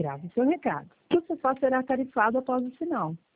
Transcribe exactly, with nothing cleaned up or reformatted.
Grave seu recado. Você só será tarifado após o sinal.